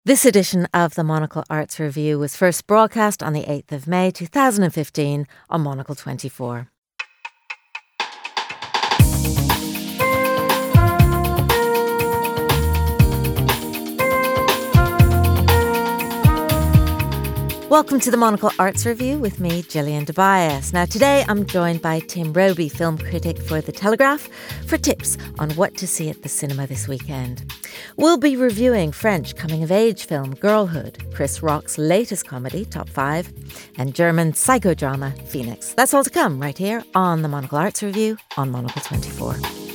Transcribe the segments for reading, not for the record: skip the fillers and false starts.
This edition of the Monocle Arts Review was first broadcast on the 8th of May 2015 on Monocle 24. Welcome to the Monocle Arts Review with me, Gillian Tobias. Now today I'm joined by Tim Robey, film critic for The Telegraph, for tips on what to see at the cinema this weekend. We'll be reviewing French coming-of-age film Girlhood, Chris Rock's latest comedy, Top 5, and German psychodrama Phoenix. That's all to come right here on the Monocle Arts Review on Monocle 24.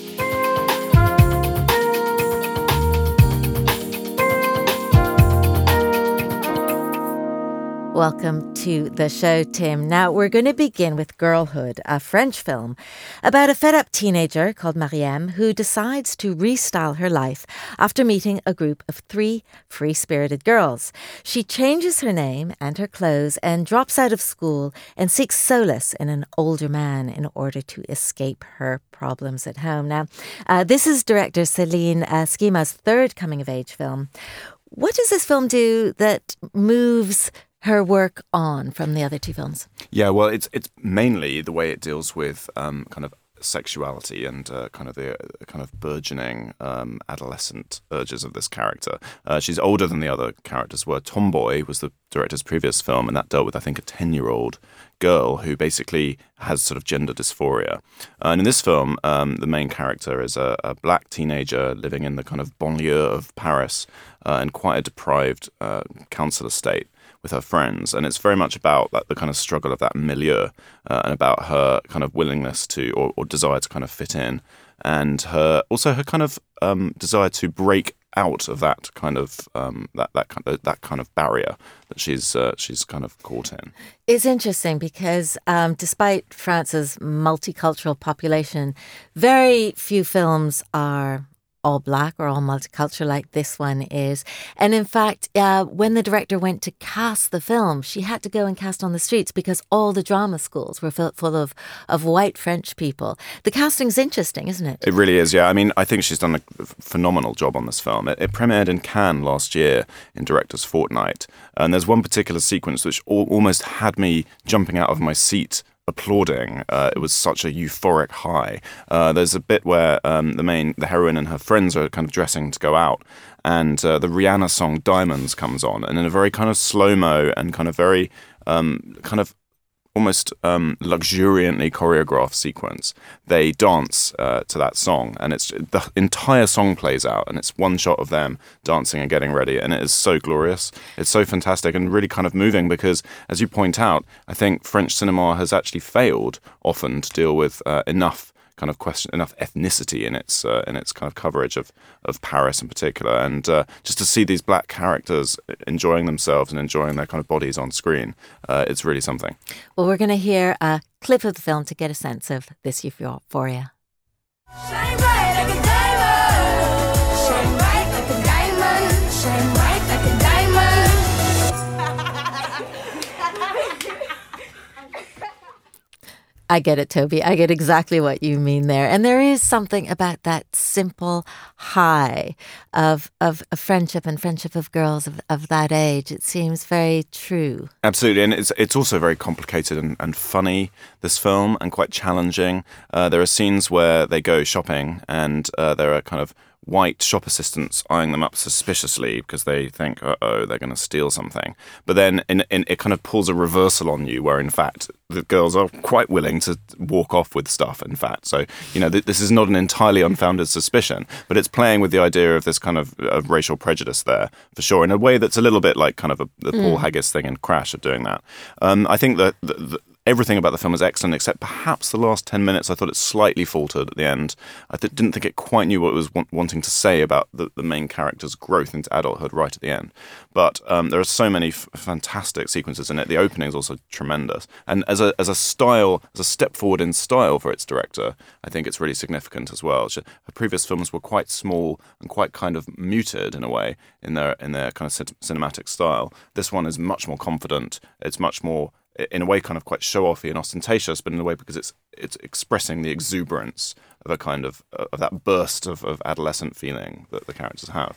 Welcome to the show, Tim. Now, we're going to begin with Girlhood, a French film about a fed-up teenager called Mariam who decides to restyle her life after meeting a group of 3 free-spirited girls. She changes her name and her clothes and drops out of school and seeks solace in an older man in order to escape her problems at home. Now, this is director Céline Sciamma's third coming-of-age film. What does this film do that moves her work on from the other 2 films? Yeah, well, it's mainly the way it deals with kind of sexuality and kind of the kind of burgeoning adolescent urges of this character. She's older than the other characters were. Tomboy was the director's previous film, and that dealt with, I think, a 10-year-old girl who basically has sort of gender dysphoria. And in this film, the main character is a black teenager living in the kind of banlieue of Paris in quite a deprived council estate with her friends, and it's very much about the kind of struggle of that milieu and about her kind of willingness to or desire to kind of fit in, and her kind of desire to break out of that kind of that kind of barrier that she's kind of caught in. It's interesting because despite France's multicultural population, very few films are all black or all multicultural like this one is. And in fact, when the director went to cast the film, she had to go and cast on the streets because all the drama schools were full of white French people. The casting's interesting, isn't it? It really is, yeah. I mean, I think she's done a phenomenal job on this film. It premiered in Cannes last year in Director's Fortnight. And there's one particular sequence which almost had me jumping out of my seat applauding. It was such a euphoric high. There's a bit where the heroine and her friends are kind of dressing to go out, and the Rihanna song Diamonds comes on, and in a very kind of slow-mo and kind of very kind of almost luxuriantly choreographed sequence, they dance to that song, and it's the entire song plays out, and it's one shot of them dancing and getting ready, and it is so glorious. It's so fantastic and really kind of moving because, as you point out, I think French cinema has actually failed often to deal with enough ethnicity in its kind of coverage of Paris in particular, and just to see these black characters enjoying themselves and enjoying their kind of bodies on screen, it's really something. Well, we're going to hear a clip of the film to get a sense of this euphoria. Shine bright like a diamond. Shine bright like a diamond. Shine bright like a diamond. I get it, Toby. I get exactly what you mean there. And there is something about that simple high of friendship and friendship of girls of that age. It seems very true. Absolutely. And it's also very complicated and funny, this film, and quite challenging. There are scenes where they go shopping and there are kind of white shop assistants eyeing them up suspiciously because they think, they're going to steal something. But then it kind of pulls a reversal on you where, in fact, the girls are quite willing to walk off with stuff, in fact. So, this is not an entirely unfounded suspicion, but it's playing with the idea of this kind of racial prejudice there, for sure, in a way that's a little bit like kind of the Paul Haggis thing in Crash of doing that. I think that everything about the film is excellent, except perhaps the last 10 minutes. I thought it slightly faltered at the end. I didn't think it quite knew what it was wanting to say about the main character's growth into adulthood right at the end. But there are so many fantastic sequences in it. The opening is also tremendous. And as a step forward in style for its director, I think it's really significant as well. Her previous films were quite small and quite kind of muted in a way in their kind of cinematic style. This one is much more confident. It's much more, in a way, kind of quite show-offy and ostentatious, but in a way because it's expressing the exuberance of a kind of that burst of adolescent feeling that the characters have.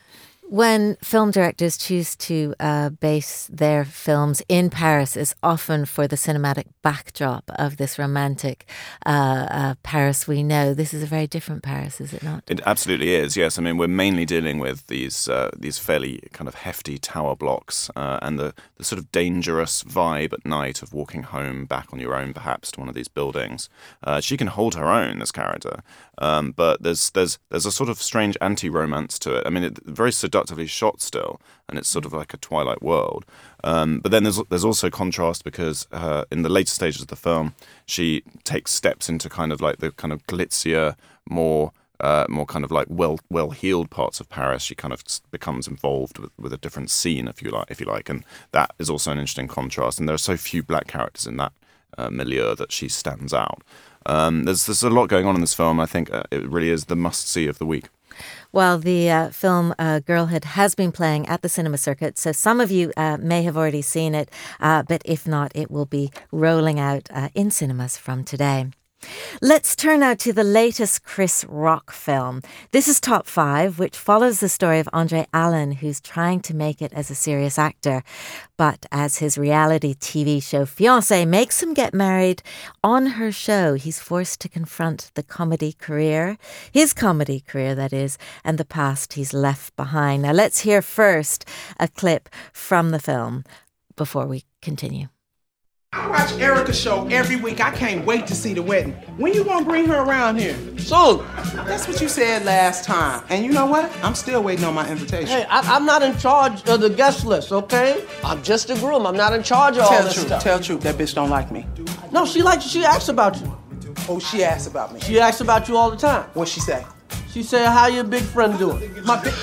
When film directors choose to base their films in Paris, it's often for the cinematic backdrop of this romantic Paris we know. This is a very different Paris, is it not? It absolutely is, yes. I mean, we're mainly dealing with these fairly kind of hefty tower blocks and the sort of dangerous vibe at night of walking home back on your own, perhaps, to one of these buildings. She can hold her own, this character, but there's a sort of strange anti-romance to it. I mean, very seductively shot still, and it's sort of like a Twilight world. But then there's also contrast because in the later stages of the film, she takes steps into kind of like the kind of glitzier, more kind of like well-heeled parts of Paris. She kind of becomes involved with a different scene, if you like, and that is also an interesting contrast. And there are so few black characters in that milieu that she stands out. There's a lot going on in this film. I think it really is the must-see of the week. Well, the film Girlhood has been playing at the cinema circuit, so some of you may have already seen it, but if not, it will be rolling out in cinemas from today. Let's turn now to the latest Chris Rock film. This is Top 5, which follows the story of Andre Allen, who's trying to make it as a serious actor. But as his reality TV show fiancée makes him get married on her show, he's forced to confront the comedy career, his comedy career, that is, and the past he's left behind. Now, let's hear first a clip from the film before we continue. I watch Erica's show every week. I can't wait to see the wedding. When you gonna bring her around here? Soon. That's what you said last time. And you know what? I'm still waiting on my invitation. Hey, I'm not in charge of the guest list, okay? I'm just a groom. I'm not in charge of all this stuff. Tell the truth. That bitch don't like me. No, she likes you. She asks about you. Oh, she asks about me. She asks about you all the time. What she say? She say, how your big friend doing? My big...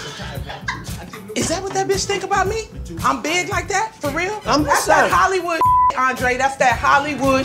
Is that what that bitch think about me? I'm big like that? For real? That's that Hollywood Andre. That's that Hollywood.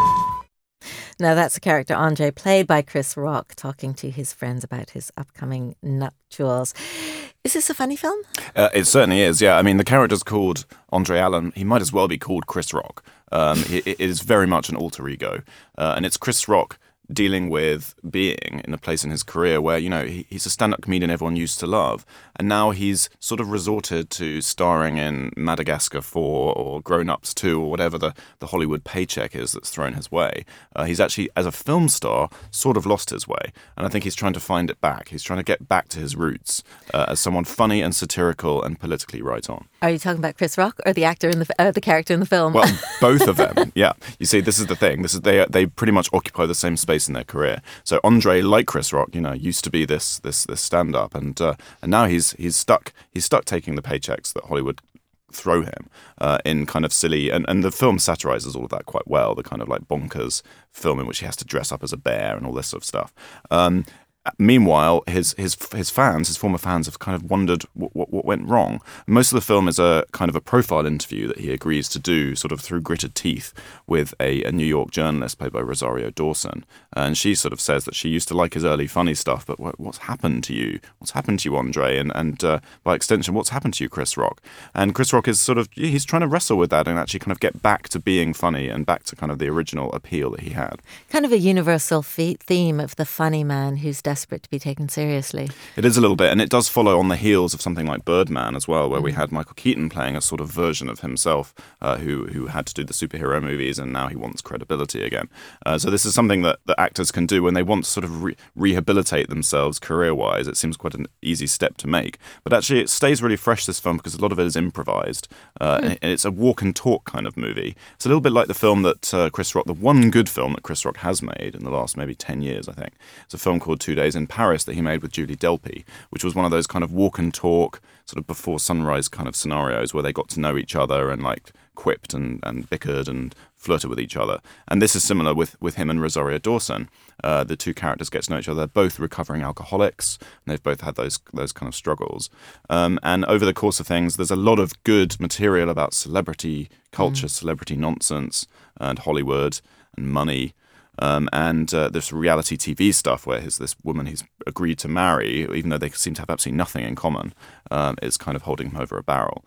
Now, that's a character Andre, played by Chris Rock, talking to his friends about his upcoming nuptials. Is this a funny film? It certainly is, yeah. I mean, the character's called Andre Allen. He might as well be called Chris Rock. It is very much an alter ego. And it's Chris Rock dealing with being in a place in his career where, you know, he's a stand-up comedian everyone used to love, and now he's sort of resorted to starring in Madagascar 4 or Grown Ups 2 or whatever the Hollywood paycheck is that's thrown his way. He's actually, as a film star, sort of lost his way, and I think he's trying to find it back. He's trying to get back to his roots as someone funny and satirical and politically right on. Are you talking about Chris Rock or the actor in the character in the film? Well, both of them, yeah. You see, this is the thing. They pretty much occupy the same space in their career. So Andre, like Chris Rock, you know, used to be this stand-up, and now he's stuck taking the paychecks that Hollywood throw him in kind of silly, and the film satirizes all of that quite well. The kind of like bonkers film in which he has to dress up as a bear and all this sort of stuff. Meanwhile, his fans, his former fans, have kind of wondered what went wrong. Most of the film is a kind of a profile interview that he agrees to do, sort of through gritted teeth, with a New York journalist played by Rosario Dawson. And she sort of says that she used to like his early funny stuff, but what's happened to you? What's happened to you, Andre? And by extension, what's happened to you, Chris Rock? And Chris Rock is sort of, he's trying to wrestle with that and actually kind of get back to being funny and back to kind of the original appeal that he had. Kind of a universal theme of the funny man who's desperate to be taken seriously. It is a little bit, and it does follow on the heels of something like Birdman as well, where we had Michael Keaton playing a sort of version of himself who had to do the superhero movies, and now he wants credibility again. So this is something that actors can do when they want to sort of rehabilitate themselves career-wise. It seems quite an easy step to make. But actually it stays really fresh, this film, because a lot of it is improvised. And it's a walk and talk kind of movie. It's a little bit like the film that Chris Rock, the one good film that Chris Rock has made in the last maybe 10 years, I think. It's a film called 2 Days in Paris that he made with Julie Delpy, which was one of those kind of walk and talk, sort of before sunrise kind of scenarios where they got to know each other and like quipped and bickered and flirted with each other. And this is similar with him and Rosario Dawson. The two characters get to know each other. They're both recovering alcoholics, and they've both had those kind of struggles. And over the course of things, there's a lot of good material about celebrity culture, celebrity nonsense, and Hollywood and money. And this reality TV stuff where this woman he's agreed to marry, even though they seem to have absolutely nothing in common, is kind of holding him over a barrel.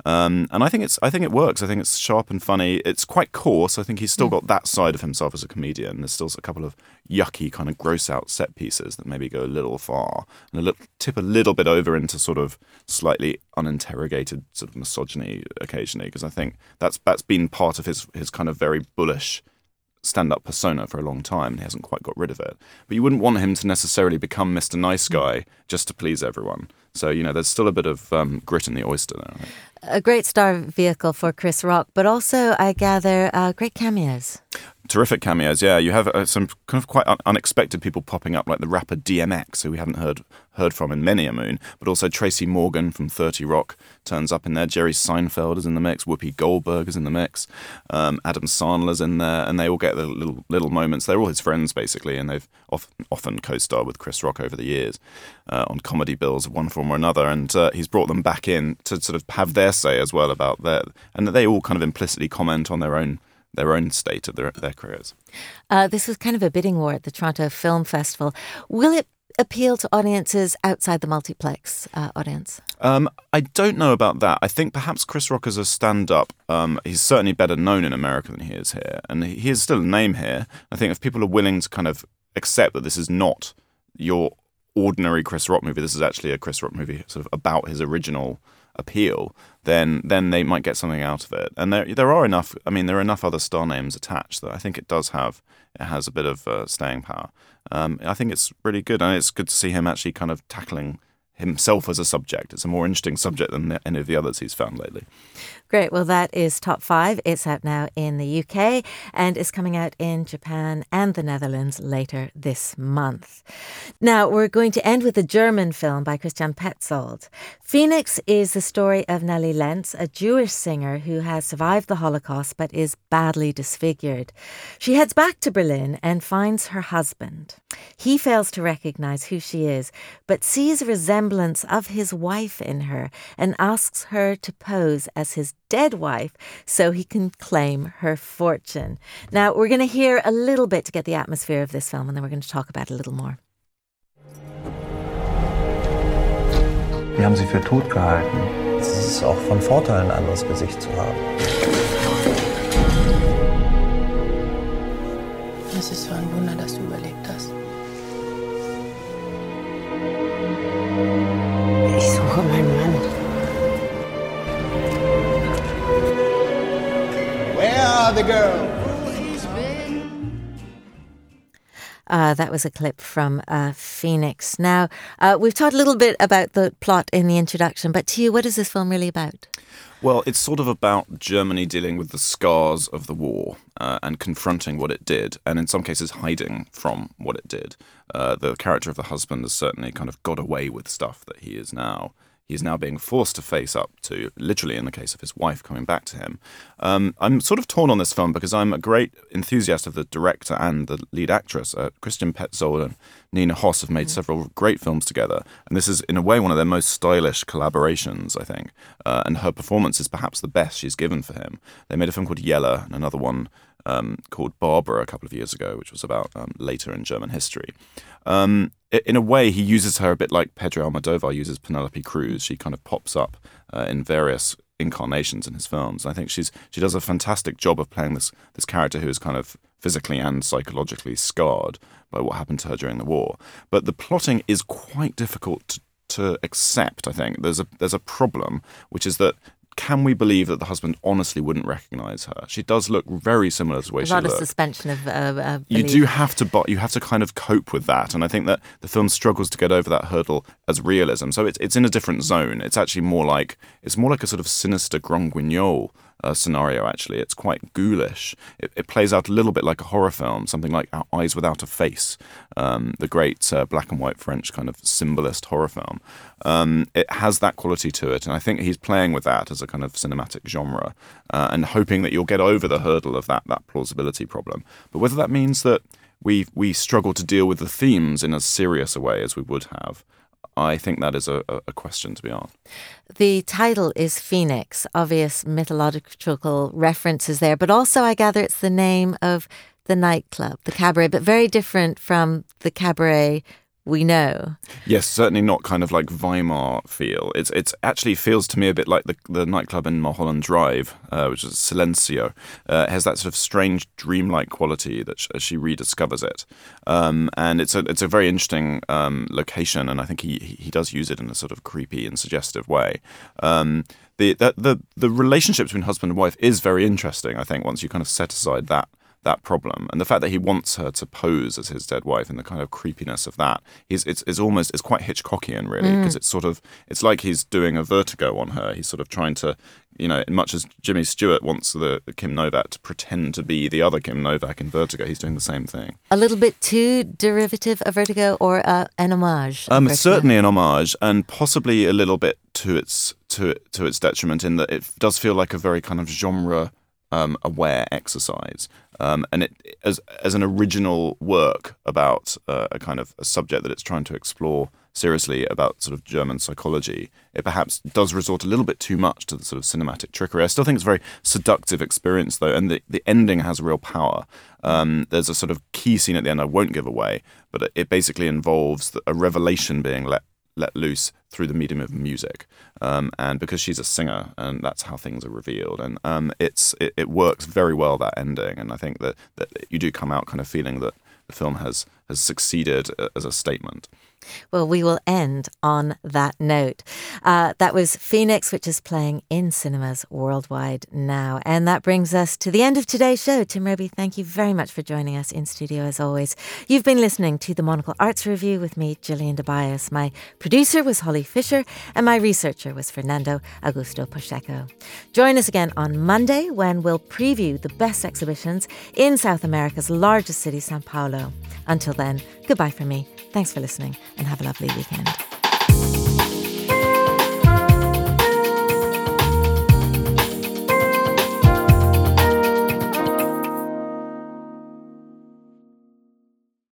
And I think it works. I think it's sharp and funny. It's quite coarse. I think he's still got that side of himself as a comedian. There's still a couple of yucky kind of gross out set pieces that maybe go a little far and tip a little bit over into sort of slightly uninterrogated sort of misogyny occasionally, because I think that's been part of his kind of very bullish stand-up persona for a long time, and he hasn't quite got rid of it. But you wouldn't want him to necessarily become Mr. Nice Guy just to please everyone. So, there's still a bit of grit in the oyster there, I think. A great star vehicle for Chris Rock, but also, I gather, great cameos. Terrific cameos, yeah. You have some kind of quite unexpected people popping up, like the rapper DMX, who we haven't heard from in many a moon, but also Tracy Morgan from 30 Rock turns up in there. Jerry Seinfeld is in the mix. Whoopi Goldberg is in the mix. Adam Sandler's in there, and they all get the little moments. They're all his friends, basically, and they've often co-starred with Chris Rock over the years on comedy bills of one form or another, and he's brought them back in to sort of have their say as well about and they all kind of implicitly comment on their own state of their careers. This was kind of a bidding war at the Toronto Film Festival. Will it appeal to audiences outside the multiplex audience? I don't know about that. I think perhaps Chris Rock as a stand-up, he's certainly better known in America than he is here. And he is still a name here. I think if people are willing to kind of accept that this is not your ordinary Chris Rock movie, this is actually a Chris Rock movie sort of about his original appeal, then they might get something out of it. And there are enough other star names attached that I think it has a bit of staying power. I think it's really good, and it's good to see him actually kind of tackling himself as a subject. It's a more interesting subject than any of the others he's found lately. Great. Well, that is Top 5. It's out now in the UK and is coming out in Japan and the Netherlands later this month. Now, we're going to end with a German film by Christian Petzold. Phoenix is the story of Nelly Lenz, a Jewish singer who has survived the Holocaust but is badly disfigured. She heads back to Berlin and finds her husband. He fails to recognize who she is, but sees a resemblance of his wife in her and asks her to pose as his dead wife so he can claim her fortune. Now, we're going to hear a little bit to get the atmosphere of this film, and then we're going to talk about it a little more. Wir haben sie für tot gehalten. Es ist auch von Vorteil, ein anderes Gesicht zu haben. Es ist so ein Wunder, dass du überlebt hast. Ich suche meinen Mann. Where are the girls? That was a clip from Phoenix. Now, we've talked a little bit about the plot in the introduction, but to you, what is this film really about? Well, it's sort of about Germany dealing with the scars of the war and confronting what it did, and in some cases hiding from what it did. The character of the husband has certainly kind of got away with stuff that he is now being forced to face up to, literally in the case of his wife coming back to him. I'm sort of torn on this film because I'm a great enthusiast of the director and the lead actress. Christian Petzold and Nina Hoss have made several great films together, and this is in a way one of their most stylish collaborations, I think. And her performance is perhaps the best she's given for him. They made a film called Yella and another one called Barbara a couple of years ago, which was about later in German history. In a way, he uses her a bit like Pedro Almodovar uses Penelope Cruz. She kind of pops up in various incarnations in his films. I think she does a fantastic job of playing this character who is kind of physically and psychologically scarred by what happened to her during the war. But the plotting is quite difficult to accept, I think. There's a problem, which is that can we believe that the husband honestly wouldn't recognise her? She does look very similar to the way she looks. A lot of suspension of belief. You do have to kind of cope with that, and I think that the film struggles to get over that hurdle as realism. So it's in a different zone. It's actually more like a sort of sinister Grand Guignol scenario. Actually, it's quite ghoulish. It plays out a little bit like a horror film, something like Eyes Without a Face, the great black and white French kind of symbolist horror film. It has that quality to it, and I think he's playing with that as a kind of cinematic genre and hoping that you'll get over the hurdle of that plausibility problem. But whether that means that we struggle to deal with the themes in as serious a way as we would have, I think that is a question to be asked. The title is Phoenix, obvious mythological references there, but also I gather it's the name of the nightclub, the cabaret, but very different from the cabaret we know. Yes, certainly not kind of like Weimar feel. It's actually feels to me a bit like the nightclub in Mulholland Drive, which is Silencio. It has that sort of strange dreamlike quality that as she rediscovers it, and it's a very interesting location, and I think he does use it in a sort of creepy and suggestive way. The relationship between husband and wife is very interesting, I think, once you kind of set aside that problem, and the fact that he wants her to pose as his dead wife and the kind of creepiness of that it's quite Hitchcockian, really, because it's like he's doing a Vertigo on her. He's sort of trying to, much as Jimmy Stewart wants the Kim Novak to pretend to be the other Kim Novak in Vertigo, he's doing the same thing. A little bit too derivative of Vertigo, or an homage? Certainly an homage, and possibly a little bit to its detriment, in that it does feel like a very kind of genre aware exercise, and it as an original work about a kind of a subject that it's trying to explore seriously, about sort of German psychology. It perhaps does resort a little bit too much to the sort of cinematic trickery. I still think it's a very seductive experience, though, and the ending has real power. There's a sort of key scene at the end I won't give away, but it basically involves a revelation being let loose through the medium of music, and because she's a singer, and that's how things are revealed, and it works very well, that ending, and I think that you do come out kind of feeling that the film has succeeded as a statement. Well, we will end on that note. That was Phoenix, which is playing in cinemas worldwide now. And that brings us to the end of today's show. Tim Robey, thank you very much for joining us in studio as always. You've been listening to the Monocle Arts Review with me, Gillian DeBias. My producer was Holly Fisher, and my researcher was Fernando Augusto Pacheco. Join us again on Monday when we'll preview the best exhibitions in South America's largest city, Sao Paulo. Until then, goodbye from me. Thanks for listening and have a lovely weekend.